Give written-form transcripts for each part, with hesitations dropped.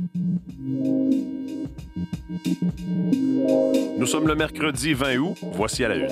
Nous sommes le mercredi 20 août. Voici à la une.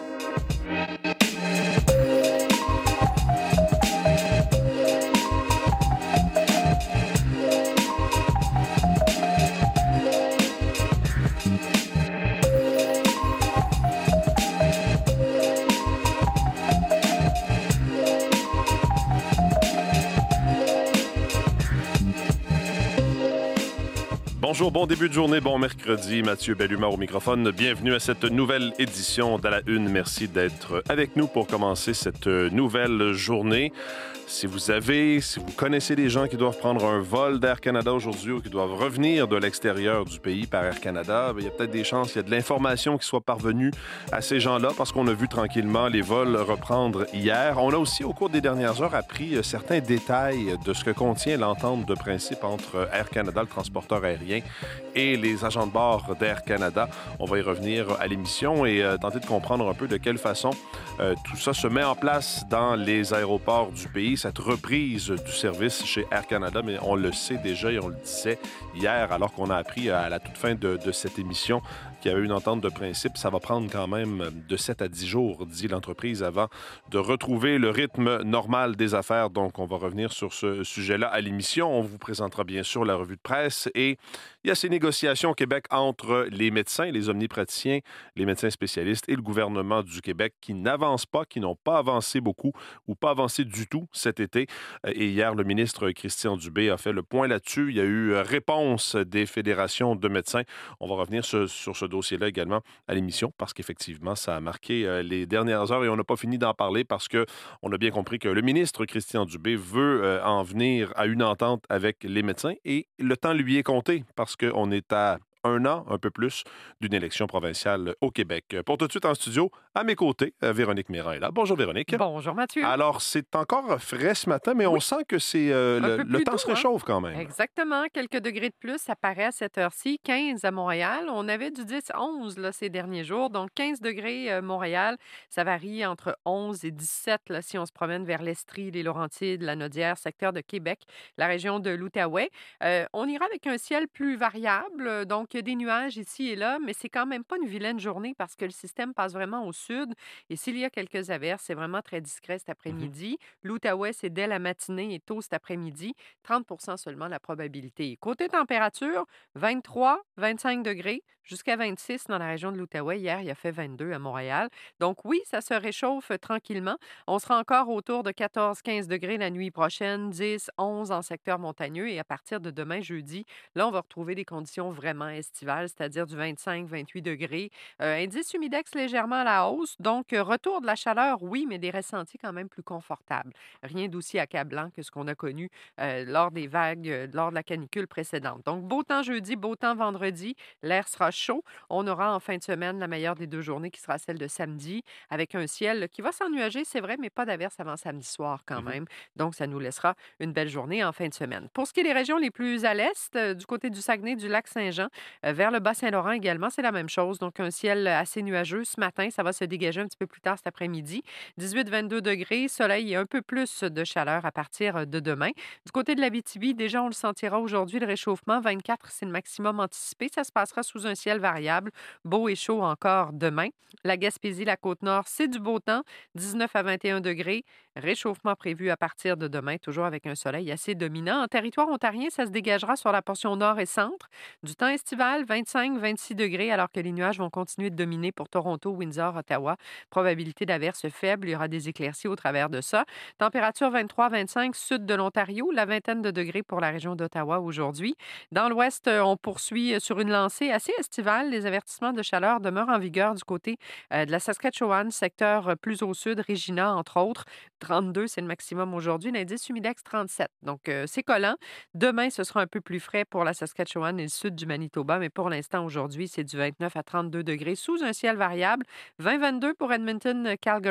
Bonjour, bon début de journée, bon mercredi. Mathieu Bellumeur au microphone. Bienvenue à cette nouvelle édition d'À la Une. Merci d'être avec nous pour commencer cette nouvelle journée. Si vous connaissez des gens qui doivent prendre un vol d'Air Canada aujourd'hui ou qui doivent revenir de l'extérieur du pays par Air Canada, il y a peut-être des chances qu'il y a de l'information qui soit parvenue à ces gens-là parce qu'on a vu tranquillement les vols reprendre hier. On a aussi, au cours des dernières heures, appris certains détails de ce que contient l'entente de principe entre Air Canada, le transporteur aérien, et les agents de bord d'Air Canada. On va y revenir à l'émission et tenter de comprendre un peu de quelle façon tout ça se met en place dans les aéroports du pays, cette reprise du service chez Air Canada, mais on le sait déjà et on le disait hier alors qu'on a appris à la toute fin de cette émission qu'il y avait une entente de principe. Ça va prendre quand même de 7 à 10 jours, dit l'entreprise, avant de retrouver le rythme normal des affaires. Donc, on va revenir sur ce sujet-là à l'émission. On vous présentera bien sûr la revue de presse et il y a ces négociations au Québec entre les médecins, les omnipraticiens, les médecins spécialistes et le gouvernement du Québec qui n'avancent pas, qui n'ont pas avancé beaucoup ou pas avancé du tout cet été. Et hier, le ministre Christian Dubé a fait le point là-dessus. Il y a eu réponse des fédérations de médecins. On va revenir sur ce dossier-là également à l'émission parce qu'effectivement, ça a marqué les dernières heures et on n'a pas fini d'en parler parce qu'on a bien compris que le ministre Christian Dubé veut en venir à une entente avec les médecins et le temps lui est compté parce qu'on est à un an, un peu plus, d'une élection provinciale au Québec. Pour tout de suite en studio, à mes côtés, Véronique Méran est là. Bonjour Véronique. Bonjour Mathieu. Alors, c'est encore frais ce matin, mais on sent que le temps se réchauffe quand même. Exactement. Quelques degrés de plus, ça paraît à cette heure-ci. 15 à Montréal. On avait du 10-11 là, ces derniers jours. Donc, 15 degrés Montréal. Ça varie entre 11 et 17 là, si on se promène vers l'Estrie, les Laurentides, la Naudière, secteur de Québec, la région de l'Outaouais. On ira avec un ciel plus variable. Donc, il y a des nuages ici et là, mais c'est quand même pas une vilaine journée parce que le système passe vraiment au sud. Et s'il y a quelques averses, c'est vraiment très discret cet après-midi. L'Outaouais, c'est dès la matinée et tôt cet après-midi. 30 seulement la probabilité. Côté température, 23, 25 degrés, jusqu'à 26 dans la région de l'Outaouais. Hier, il a fait 22 à Montréal. Donc oui, ça se réchauffe tranquillement. On sera encore autour de 14-15 degrés la nuit prochaine, 10, 11 en secteur montagneux. Et à partir de demain, jeudi, là, on va retrouver des conditions vraiment estivales, c'est-à-dire du 25-28 degrés. Indice humidex légèrement à la hausse. Donc, retour de la chaleur, oui, mais des ressentis quand même plus confortables. Rien d'aussi accablant que ce qu'on a connu lors des vagues, lors de la canicule précédente. Donc, beau temps jeudi, beau temps vendredi. L'air sera chaud. On aura en fin de semaine la meilleure des deux journées qui sera celle de samedi, avec un ciel qui va s'ennuager, c'est vrai, mais pas d'averse avant samedi soir quand même. Donc, ça nous laissera une belle journée en fin de semaine. Pour ce qui est des régions les plus à l'est, du côté du Saguenay, du lac Saint-Jean, vers le Bas-Saint-Laurent également, c'est la même chose. Donc, un ciel assez nuageux ce matin. Ça va se dégager un petit peu plus tard cet après-midi. 18-22 degrés, soleil et un peu plus de chaleur à partir de demain. Du côté de l'Abitibi, déjà, on le sentira aujourd'hui, le réchauffement. 24, c'est le maximum anticipé. Ça se passera sous un ciel variable. Beau et chaud encore demain. La Gaspésie, la Côte-Nord, c'est du beau temps. 19 à 21 degrés. Réchauffement prévu à partir de demain, toujours avec un soleil assez dominant. En territoire ontarien, ça se dégagera sur la portion nord et centre. Du temps estival, 25-26 degrés, alors que les nuages vont continuer de dominer pour Toronto, Windsor, Ottawa. Probabilité d'averses faible. Il y aura des éclaircies au travers de ça. Température 23-25 sud de l'Ontario, la vingtaine de degrés pour la région d'Ottawa aujourd'hui. Dans l'ouest, on poursuit sur une lancée assez estivale. Les avertissements de chaleur demeurent en vigueur du côté de la Saskatchewan, secteur plus au sud, Regina, entre autres. 32, c'est le maximum aujourd'hui. L'indice humidex, 37. Donc, c'est collant. Demain, ce sera un peu plus frais pour la Saskatchewan et le sud du Manitoba, mais pour l'instant, aujourd'hui, c'est du 29 à 32 degrés sous un ciel variable. 20-22 pour Edmonton, Calgary.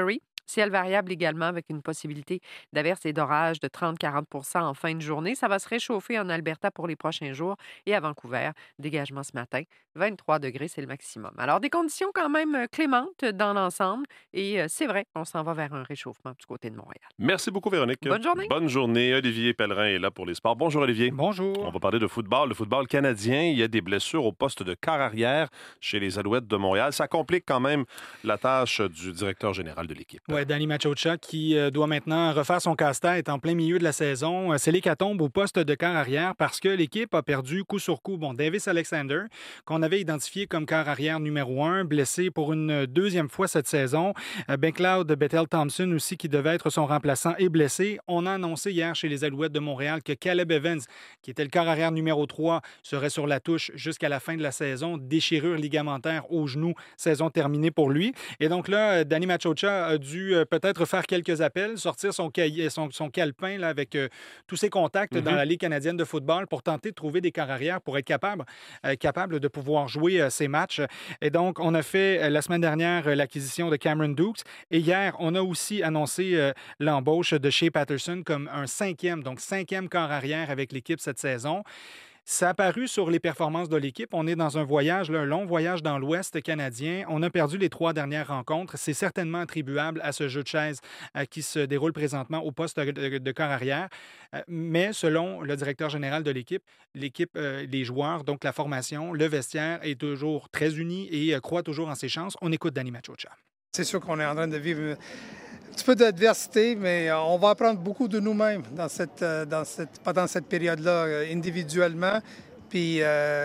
Ciel variable également avec une possibilité d'averses et d'orages de 30-40 en fin de journée. Ça va se réchauffer en Alberta pour les prochains jours et à Vancouver, dégagement ce matin, 23 degrés, c'est le maximum. Alors, des conditions quand même clémentes dans l'ensemble et c'est vrai, on s'en va vers un réchauffement du côté de Montréal. Merci beaucoup, Véronique. Bonne journée. Bonne journée. Olivier Pellerin est là pour les sports. Bonjour, Olivier. Bonjour. On va parler de football. Le football canadien, il y a des blessures au poste de quart arrière chez les Alouettes de Montréal. Ça complique quand même la tâche du directeur général de l'équipe. Oui, Danny Machocha qui doit maintenant refaire son casse-tête en plein milieu de la saison. C'est l'hécatombe au poste de quart arrière parce que l'équipe a perdu coup sur coup. Bon, Davis Alexander, qu'on avait identifié comme quart arrière numéro 1, blessé pour une deuxième fois cette saison. Ben-Cloud Bethel-Thompson aussi, qui devait être son remplaçant, est blessé. On a annoncé hier chez les Alouettes de Montréal que Caleb Evans, qui était le quart arrière numéro 3, serait sur la touche jusqu'à la fin de la saison. Déchirure ligamentaire au genou, saison terminée pour lui. Et donc là, Danny Machocha a dû peut-être faire quelques appels, sortir son calepin là, avec tous ses contacts dans la Ligue canadienne de football pour tenter de trouver des quart arrière pour être capable de pouvoir jouer ces matchs. Et donc, on a fait la semaine dernière l'acquisition de Cameron Dukes. Et hier, on a aussi annoncé l'embauche de Shea Patterson comme un cinquième quart arrière avec l'équipe cette saison. Ça a paru sur les performances de l'équipe. On est dans un voyage, un long voyage dans l'Ouest canadien. On a perdu les 3 dernières rencontres. C'est certainement attribuable à ce jeu de chaise qui se déroule présentement au poste de quart arrière. Mais selon le directeur général de l'équipe, les joueurs, donc la formation, le vestiaire est toujours très uni et croit toujours en ses chances. On écoute Danny Machocha. C'est sûr qu'on est en train de vivre un petit peu d'adversité, mais on va apprendre beaucoup de nous-mêmes pendant cette période-là, individuellement, puis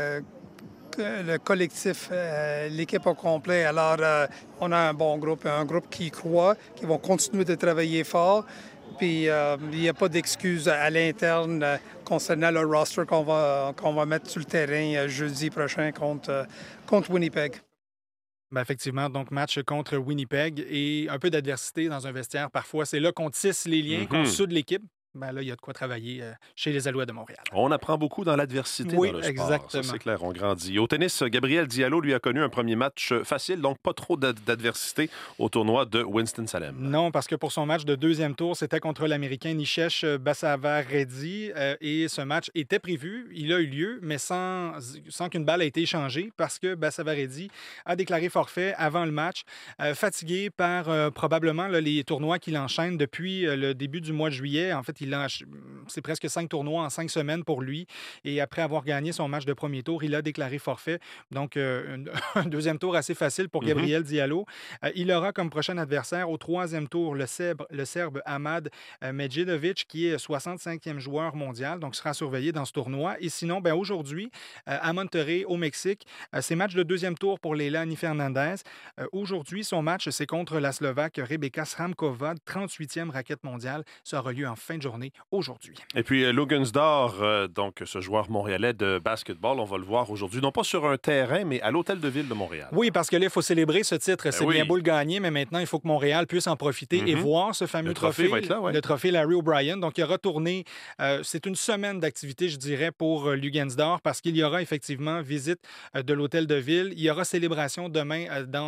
le collectif, l'équipe au complet. Alors, on a un bon groupe, un groupe qui croit, qui vont continuer de travailler fort. Puis il n'y a pas d'excuses à l'interne concernant le roster qu'on va mettre sur le terrain jeudi prochain contre Winnipeg. Bien, effectivement, donc match contre Winnipeg et un peu d'adversité dans un vestiaire. Parfois, c'est là qu'on tisse les liens, qu'on soude l'équipe. Ben là, il y a de quoi travailler chez les Alouettes de Montréal. On apprend beaucoup dans l'adversité dans le sport. Exactement. Ça, c'est clair, on grandit. Au tennis, Gabriel Diallo, lui, a connu un premier match facile, donc pas trop d'adversité au tournoi de Winston-Salem. Non, parce que pour son match de deuxième tour, c'était contre l'Américain Nishesh Basavaredi et ce match était prévu. Il a eu lieu, mais sans qu'une balle ait été échangée parce que Basavaredi a déclaré forfait avant le match, fatigué par probablement les tournois qu'il enchaîne depuis le début du mois de juillet. En fait, c'est presque 5 tournois en 5 semaines pour lui. Et après avoir gagné son match de premier tour, il a déclaré forfait. Donc, un deuxième tour assez facile pour Gabriel Diallo. Il aura comme prochain adversaire au troisième tour le Serbe Ahmad Medjedovic, qui est 65e joueur mondial, donc sera surveillé dans ce tournoi. Et sinon, aujourd'hui, à Monterrey, au Mexique, c'est match de deuxième tour pour Leilani Fernandez. Aujourd'hui, son match, c'est contre la Slovaque Rebeka Sramkova, 38e raquette mondiale. Ça aura lieu en fin de journée aujourd'hui. Et puis, Lugansdor, donc ce joueur montréalais de basketball, on va le voir aujourd'hui, non pas sur un terrain, mais à l'Hôtel de Ville de Montréal. Oui, parce que là, il faut célébrer ce titre. C'est bien beau le gagner, mais maintenant, il faut que Montréal puisse en profiter et voir ce fameux trophée va être là, le trophée Larry O'Brien. Donc, il aura tourné, c'est une semaine d'activité, je dirais, pour Lugansdor, parce qu'il y aura effectivement visite de l'Hôtel de Ville. Il y aura célébration demain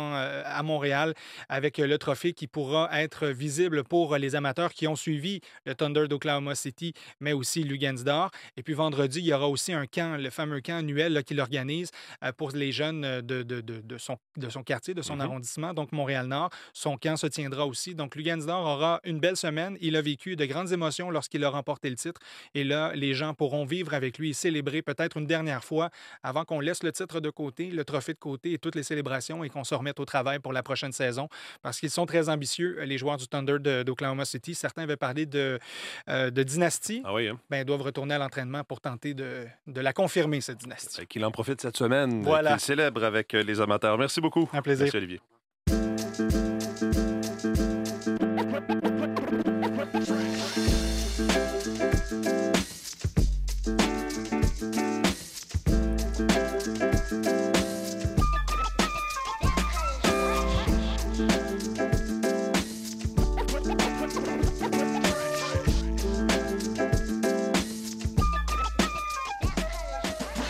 à Montréal avec le trophée qui pourra être visible pour les amateurs qui ont suivi le Thunder d'Oklahoma City, mais aussi Lugansdor. Et puis vendredi, il y aura aussi un camp, le fameux camp annuel qu'il organise pour les jeunes de son quartier, de son arrondissement, donc Montréal-Nord. Son camp se tiendra aussi. Donc Lugansdor aura une belle semaine. Il a vécu de grandes émotions lorsqu'il a remporté le titre. Et là, les gens pourront vivre avec lui et célébrer peut-être une dernière fois avant qu'on laisse le titre de côté, le trophée de côté et toutes les célébrations et qu'on se remette au travail pour la prochaine saison. Parce qu'ils sont très ambitieux, les joueurs du Thunder d'Oklahoma City. Certains avaient parlé de dynastie, doivent retourner à l'entraînement pour tenter de la confirmer, cette dynastie. Qu'il en profite cette semaine, voilà. Qu'il célèbre avec les amateurs. Merci beaucoup. Un plaisir. Merci, Olivier.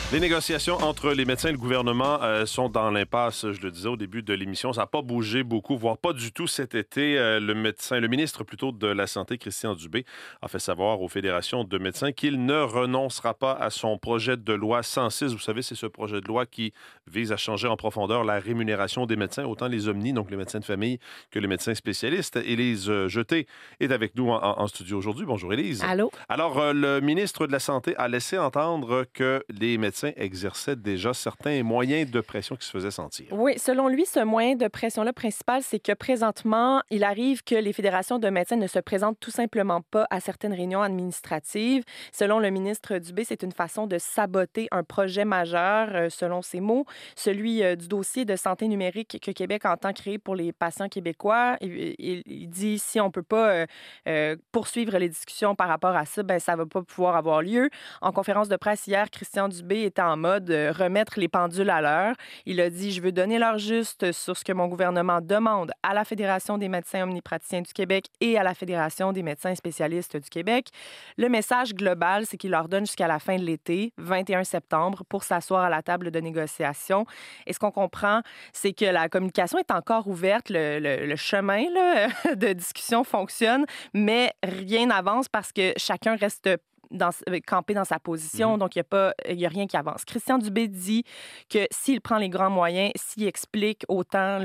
Les négociations entre les médecins et le gouvernement sont dans l'impasse, je le disais au début de l'émission. Ça n'a pas bougé beaucoup, voire pas du tout cet été. Le ministre plutôt de la Santé, Christian Dubé, a fait savoir aux fédérations de médecins qu'il ne renoncera pas à son projet de loi 106. Vous savez, c'est ce projet de loi qui vise à changer en profondeur la rémunération des médecins, autant les omnis, donc les médecins de famille, que les médecins spécialistes. Élise Jeté est avec nous en studio aujourd'hui. Bonjour, Élise. Allô? Alors, le ministre de la Santé a laissé entendre que les médecins exerçaient déjà certains moyens de pression qui se faisaient sentir. Oui, selon lui, ce moyen de pression-là principal, c'est que présentement, il arrive que les fédérations de médecins ne se présentent tout simplement pas à certaines réunions administratives. Selon le ministre Dubé, c'est une façon de saboter un projet majeur, selon ses mots, celui du dossier de santé numérique que Québec entend créer pour les patients québécois. Il dit, si on ne peut pas poursuivre les discussions par rapport à ça, ben ça ne va pas pouvoir avoir lieu. En conférence de presse hier, Christian Dubé était en mode remettre les pendules à l'heure. Il a dit, je veux donner l'heure juste sur ce que mon gouvernement demande à la Fédération des médecins omnipraticiens du Québec et à la Fédération des médecins spécialistes du Québec. Le message global, c'est qu'il leur donne jusqu'à la fin de l'été, 21 septembre, pour s'asseoir à la table de négociation. Et ce qu'on comprend, c'est que la communication est encore ouverte, le chemin là, de discussion fonctionne, mais rien n'avance parce que chacun reste campé dans sa position, donc il n'y a rien qui avance. Christian Dubé dit que s'il prend les grands moyens, s'il expliquait autant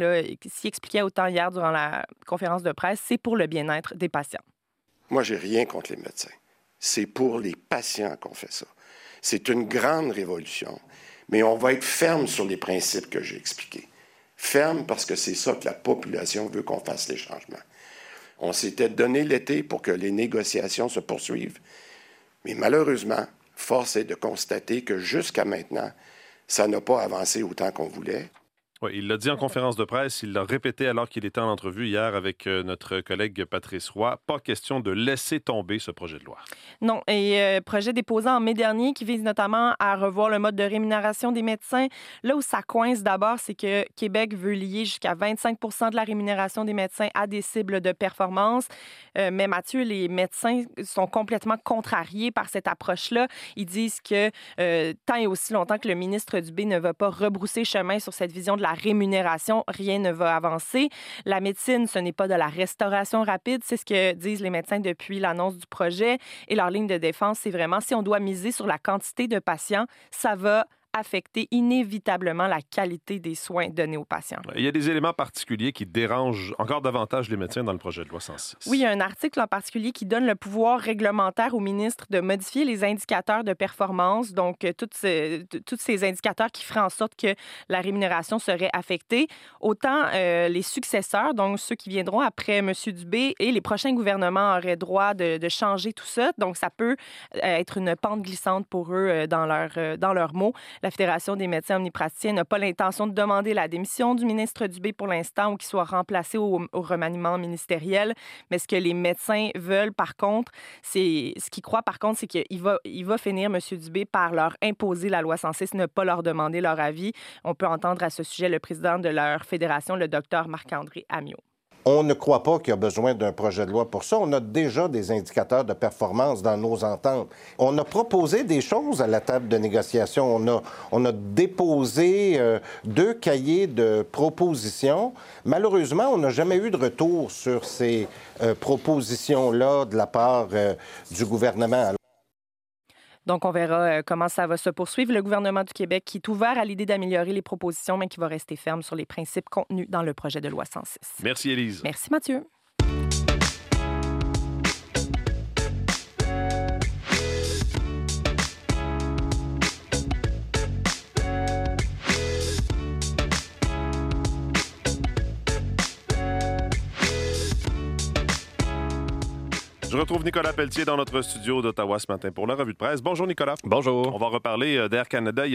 hier durant la conférence de presse, c'est pour le bien-être des patients. Moi, j'ai rien contre les médecins. C'est pour les patients qu'on fait ça. C'est une grande révolution, mais on va être ferme sur les principes que j'ai expliqués. Ferme parce que c'est ça que la population veut qu'on fasse les changements. On s'était donné l'été pour que les négociations se poursuivent. Mais malheureusement, force est de constater que jusqu'à maintenant, ça n'a pas avancé autant qu'on voulait. Oui, il l'a dit en conférence de presse, il l'a répété alors qu'il était en entrevue hier avec notre collègue Patrice Roy. Pas question de laisser tomber ce projet de loi. Non, et projet déposé en mai dernier qui vise notamment à revoir le mode de rémunération des médecins. Là où ça coince d'abord, c'est que Québec veut lier jusqu'à 25 % de la rémunération des médecins à des cibles de performance. Mais Mathieu, les médecins sont complètement contrariés par cette approche-là. Ils disent que tant et aussi longtemps que le ministre Dubé ne va pas rebrousser chemin sur cette vision de la rémunération, rien ne va avancer. La médecine, ce n'est pas de la restauration rapide, c'est ce que disent les médecins depuis l'annonce du projet. Et leur ligne de défense, c'est vraiment si on doit miser sur la quantité de patients, ça va affecter inévitablement la qualité des soins donnés aux patients. Il y a des éléments particuliers qui dérangent encore davantage les médecins dans le projet de loi 106. Oui, il y a un article en particulier qui donne le pouvoir réglementaire au ministre de modifier les indicateurs de performance, donc tous ces indicateurs qui feraient en sorte que la rémunération serait affectée. Autant les successeurs, donc ceux qui viendront après M. Dubé et les prochains gouvernements auraient droit de changer tout ça. Donc, ça peut être une pente glissante pour eux dans leurs mots. La Fédération des médecins omnipraticiens n'a pas l'intention de demander la démission du ministre Dubé pour l'instant ou qu'il soit remplacé au remaniement ministériel. Mais ce que les médecins veulent, par contre, c'est qu'il va finir, M. Dubé, par leur imposer la loi 106, ne pas leur demander leur avis. On peut entendre à ce sujet le président de leur fédération, le Dr Marc-André Amiot. On ne croit pas qu'il y a besoin d'un projet de loi pour ça. On a déjà des indicateurs de performance dans nos ententes. On a proposé des choses à la table de négociation. On a déposé 2 cahiers de propositions. Malheureusement, on n'a jamais eu de retour sur ces propositions-là de la part du gouvernement. Donc, on verra comment ça va se poursuivre. Le gouvernement du Québec qui est ouvert à l'idée d'améliorer les propositions, mais qui va rester ferme sur les principes contenus dans le projet de loi 106. Merci, Élise. Merci, Mathieu. Je retrouve Nicolas Pelletier dans notre studio d'Ottawa ce matin pour la revue de presse. Bonjour, Nicolas. Bonjour. On va reparler d'Air Canada. Il y en a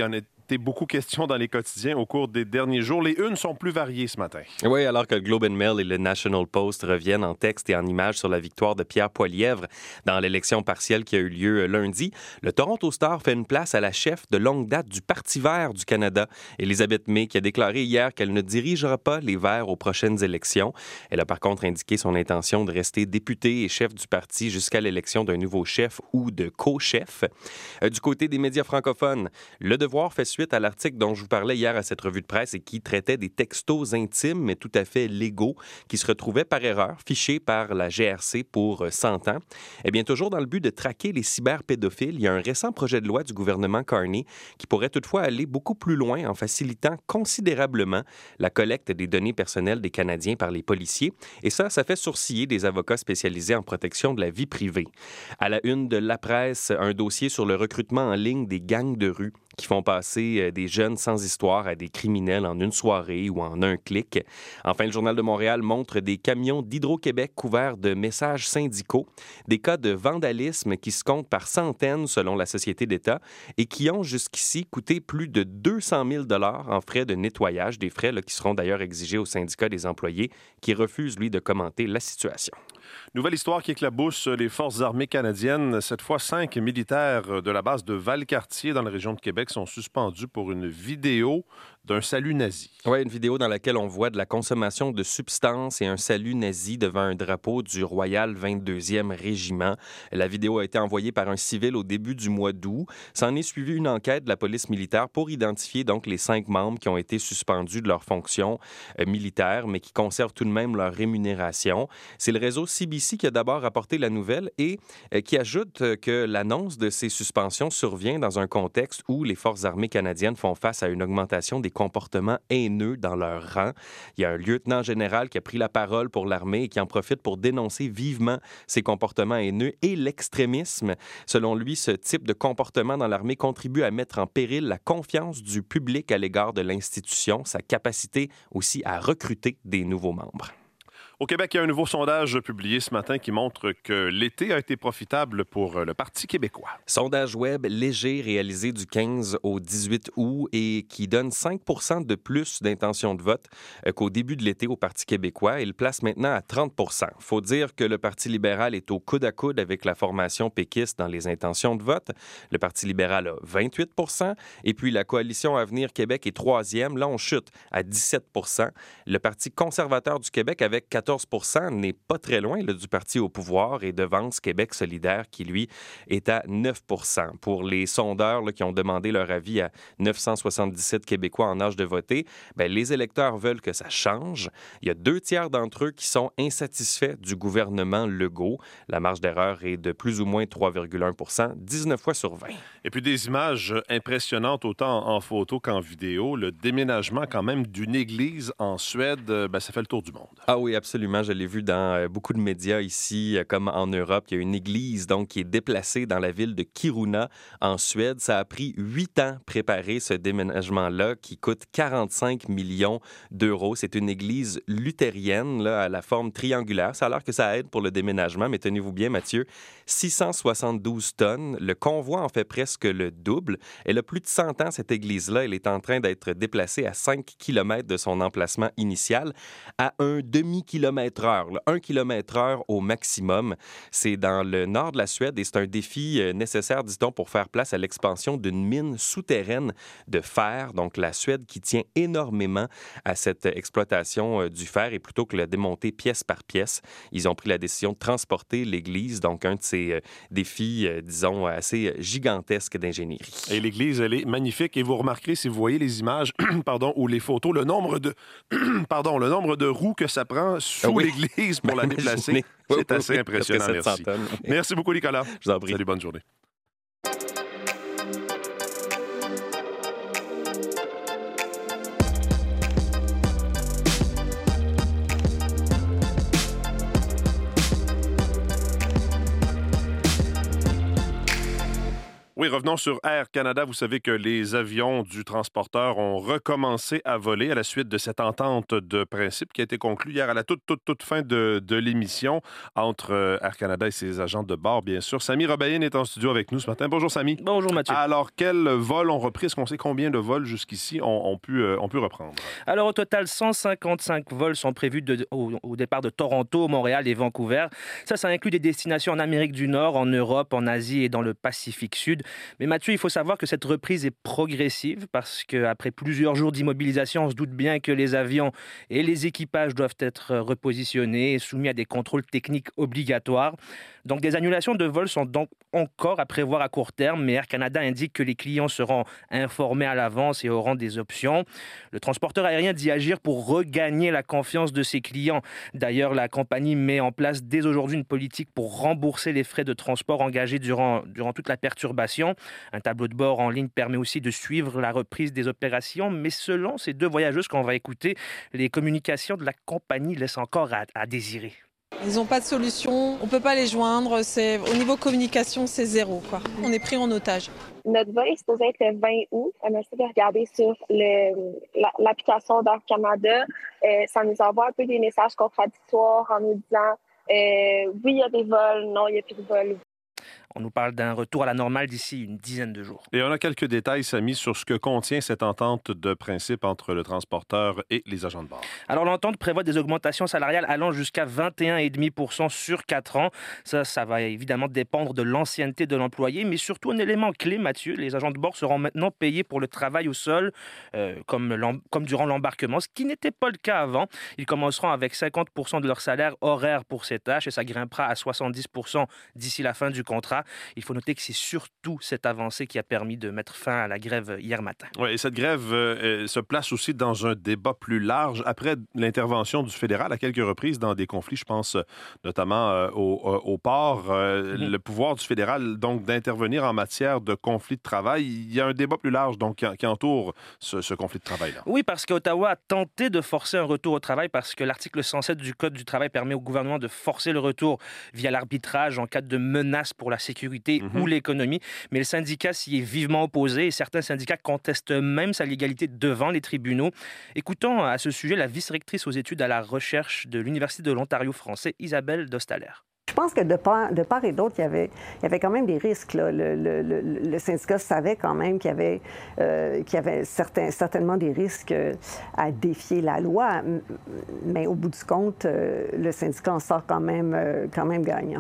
été beaucoup question dans les quotidiens au cours des derniers jours. Les unes sont plus variées ce matin. Oui, alors que le Globe and Mail et le National Post reviennent en texte et en images sur la victoire de Pierre Poilievre dans l'élection partielle qui a eu lieu lundi, le Toronto Star fait une place à la chef de longue date du Parti vert du Canada, Elisabeth May, qui a déclaré hier qu'elle ne dirigera pas les Verts aux prochaines élections. Elle a par contre indiqué son intention de rester députée et chef du parti jusqu'à l'élection d'un nouveau chef ou de co-chef. Du côté des médias francophones, Le Devoir fait suite à l'article dont je vous parlais hier à cette revue de presse et qui traitait des textos intimes mais tout à fait légaux qui se retrouvaient par erreur fichés par la GRC pour 100 ans. Eh bien, toujours dans le but de traquer les cyberpédophiles, il y a un récent projet de loi du gouvernement Carney qui pourrait toutefois aller beaucoup plus loin en facilitant considérablement la collecte des données personnelles des Canadiens par les policiers. Et ça fait sourciller des avocats spécialisés en protection de la vie privée. À la une de La Presse, un dossier sur le recrutement en ligne des gangs de rue qui font passer des jeunes sans histoire à des criminels en une soirée ou en un clic. Enfin, le Journal de Montréal montre des camions d'Hydro-Québec couverts de messages syndicaux, des cas de vandalisme qui se comptent par centaines selon la Société d'État et qui ont jusqu'ici coûté plus de 200 000 $ en frais de nettoyage, des frais qui seront d'ailleurs exigés au syndicat des employés qui refuse, lui, de commenter la situation. Nouvelle histoire qui éclabousse les forces armées canadiennes. Cette fois, 5 militaires de la base de Valcartier dans la région de Québec sont suspendus pour une vidéo d'un salut nazi. Oui, une vidéo dans laquelle on voit de la consommation de substances et un salut nazi devant un drapeau du Royal 22e Régiment. La vidéo a été envoyée par un civil au début du mois d'août. S'en est suivi une enquête de la police militaire pour identifier donc les 5 membres qui ont été suspendus de leur fonction militaire, mais qui conservent tout de même leur rémunération. C'est le réseau CBC qui a d'abord rapporté la nouvelle et qui ajoute que l'annonce de ces suspensions survient dans un contexte où les forces armées canadiennes font face à une augmentation des comportements haineux dans leur rang. Il y a un lieutenant général qui a pris la parole pour l'armée et qui en profite pour dénoncer vivement ces comportements haineux et l'extrémisme. Selon lui, ce type de comportement dans l'armée contribue à mettre en péril la confiance du public à l'égard de l'institution, sa capacité aussi à recruter des nouveaux membres. Au Québec, il y a un nouveau sondage publié ce matin qui montre que l'été a été profitable pour le Parti québécois. Sondage web léger réalisé du 15 au 18 août et qui donne 5 % de plus d'intention de vote qu'au début de l'été au Parti québécois. Il place maintenant à 30 %. Il faut dire que le Parti libéral est au coude à coude avec la formation péquiste dans les intentions de vote. Le Parti libéral a 28 % et puis la coalition Avenir Québec est troisième. Là, on chute à 17 %. Le Parti conservateur du Québec avec 14 % n'est pas très loin du parti au pouvoir et devance Québec solidaire qui, lui, est à 9 %. Pour les sondeurs qui ont demandé leur avis à 977 Québécois en âge de voter, les électeurs veulent que ça change. Il y a 2 tiers d'entre eux qui sont insatisfaits du gouvernement Legault. La marge d'erreur est de plus ou moins 3,1 %, 19 fois sur 20. Et puis des images impressionnantes autant en photo qu'en vidéo. Le déménagement quand même d'une église en Suède, ça fait le tour du monde. Ah oui, absolument. Je l'ai vu dans beaucoup de médias ici, comme en Europe. Il y a une église donc, qui est déplacée dans la ville de Kiruna, en Suède. Ça a pris 8 ans préparer ce déménagement-là qui coûte 45 millions €. C'est une église luthérienne là, à la forme triangulaire. Ça a l'air que ça aide pour le déménagement, mais tenez-vous bien, Mathieu, 672 tonnes. Le convoi en fait presque le double. Elle a plus de 100 ans, cette église-là. Elle est en train d'être déplacée à 5 km de son emplacement initial, à un demi-kilomètre heure, 1 km/h au maximum. C'est dans le nord de la Suède et c'est un défi nécessaire, dit-on, pour faire place à l'expansion d'une mine souterraine de fer. Donc, la Suède qui tient énormément à cette exploitation du fer et plutôt que la démonter pièce par pièce, ils ont pris la décision de transporter l'église, donc un de ces défis, disons, assez gigantesques d'ingénierie. Et l'église, elle est magnifique et vous remarquerez, si vous voyez les images ou les photos, le nombre de roues que ça prend sous l'église pour la déplacer. C'est assez impressionnant, merci. Merci beaucoup, Nicolas. Je vous en prie. Salut, bonne journée. Oui, Oui, revenons sur Air Canada. Vous savez que les avions du transporteur ont recommencé à voler à la suite de cette entente de principe qui a été conclue hier à la toute fin de l'émission entre Air Canada et ses agents de bord, bien sûr. Samy Robaïne est en studio avec nous ce matin. Bonjour, Samy. Bonjour, Mathieu. Alors, quels vols ont repris? Est-ce qu'on sait combien de vols jusqu'ici ont pu reprendre? Alors, au total, 155 vols sont prévus au départ de Toronto, Montréal et Vancouver. Ça inclut des destinations en Amérique du Nord, en Europe, en Asie et dans le Pacifique Sud. Mais Mathieu, il faut savoir que cette reprise est progressive parce qu'après plusieurs jours d'immobilisation, on se doute bien que les avions et les équipages doivent être repositionnés et soumis à des contrôles techniques obligatoires. Donc, des annulations de vols sont donc encore à prévoir à court terme, mais Air Canada indique que les clients seront informés à l'avance et auront des options. Le transporteur aérien dit agir pour regagner la confiance de ses clients. D'ailleurs, la compagnie met en place dès aujourd'hui une politique pour rembourser les frais de transport engagés durant toute la perturbation. Un tableau de bord en ligne permet aussi de suivre la reprise des opérations, mais selon ces deux voyageuses qu'on va écouter, les communications de la compagnie laissent encore à désirer. Ils n'ont pas de solution, on ne peut pas les joindre. Au niveau communication, c'est zéro, quoi. On est pris en otage. Notre vol est supposé être le 20 août. Merci de regarder sur l'application d'Air Canada. Ça nous envoie un peu des messages contradictoires en nous disant oui, il y a des vols, non, il n'y a plus de vols. On nous parle d'un retour à la normale d'ici une dizaine de jours. Et on a quelques détails, Samy, sur ce que contient cette entente de principe entre le transporteur et les agents de bord. Alors, l'entente prévoit des augmentations salariales allant jusqu'à 21,5% sur 4 ans. Ça va évidemment dépendre de l'ancienneté de l'employé, mais surtout un élément clé, Mathieu, les agents de bord seront maintenant payés pour le travail au sol, comme durant l'embarquement, ce qui n'était pas le cas avant. Ils commenceront avec 50% de leur salaire horaire pour ces tâches et ça grimpera à 70% d'ici la fin du contrat. Il faut noter que c'est surtout cette avancée qui a permis de mettre fin à la grève hier matin. Oui, et cette grève se place aussi dans un débat plus large après l'intervention du fédéral à quelques reprises dans des conflits, je pense notamment au port. Le pouvoir du fédéral, donc, d'intervenir en matière de conflit de travail. Il y a un débat plus large donc, qui entoure ce conflit de travail-là. Oui, parce qu'Ottawa a tenté de forcer un retour au travail parce que l'article 107 du Code du travail permet au gouvernement de forcer le retour via l'arbitrage en cas de menace pour la sécurité ou l'économie. Mais le syndicat s'y est vivement opposé et certains syndicats contestent même sa légalité devant les tribunaux. Écoutons à ce sujet la vice-rectrice aux études à la recherche de l'Université de l'Ontario français, Isabelle Dostaler. Je pense que de part et d'autre, il y avait quand même des risques. Là. Le syndicat savait quand même qu'il y avait certainement des risques à défier la loi, mais au bout du compte, le syndicat en sort quand même gagnant.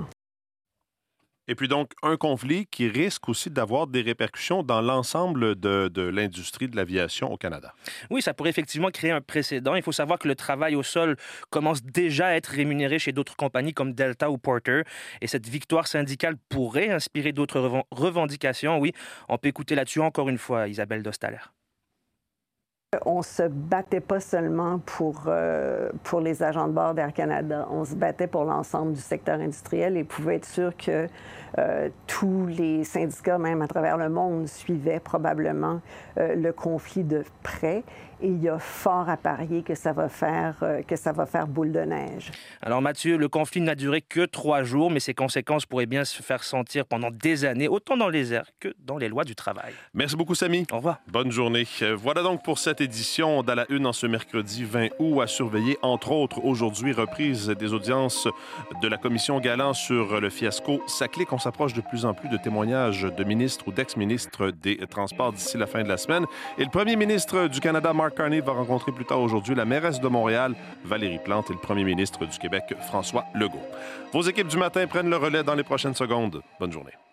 Et puis donc, un conflit qui risque aussi d'avoir des répercussions dans l'ensemble de l'industrie de l'aviation au Canada. Oui, ça pourrait effectivement créer un précédent. Il faut savoir que le travail au sol commence déjà à être rémunéré chez d'autres compagnies comme Delta ou Porter. Et cette victoire syndicale pourrait inspirer d'autres revendications. Oui, on peut écouter là-dessus encore une fois Isabelle Dostaler. On ne se battait pas seulement pour les agents de bord d'Air Canada. On se battait pour l'ensemble du secteur industriel et pouvait être sûr que tous les syndicats, même à travers le monde, suivaient probablement le conflit de près. Et il y a fort à parier que ça va faire boule de neige. Alors Mathieu, le conflit n'a duré que 3 jours, mais ses conséquences pourraient bien se faire sentir pendant des années, autant dans les airs que dans les lois du travail. Merci beaucoup, Samy. Au revoir. Bonne journée. Voilà donc pour cette édition d'À la Une en ce mercredi 20 août à surveiller, entre autres, aujourd'hui, reprise des audiences de la commission Galland sur le fiasco SACLIC. On s'approche de plus en plus de témoignages de ministres ou d'ex-ministres des Transports d'ici la fin de la semaine. Et le premier ministre du Canada, Mark Carney, va rencontrer plus tard aujourd'hui la mairesse de Montréal, Valérie Plante, et le premier ministre du Québec, François Legault. Vos équipes du matin prennent le relais dans les prochaines secondes. Bonne journée.